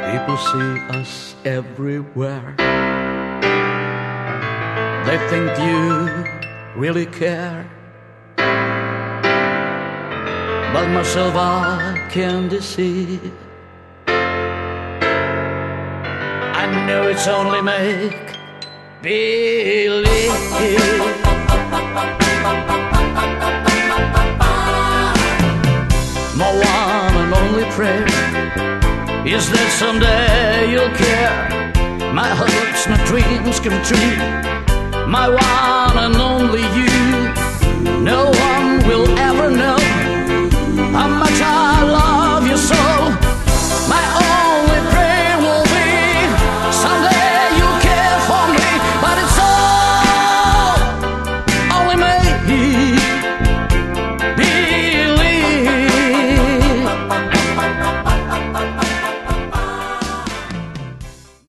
People see us everywhere. They think you really care, but myself I can't deceive. I know it's only make believe. My one and only prayer is that someday you'll care. My hopes, my dreams come true. My one and only you. No one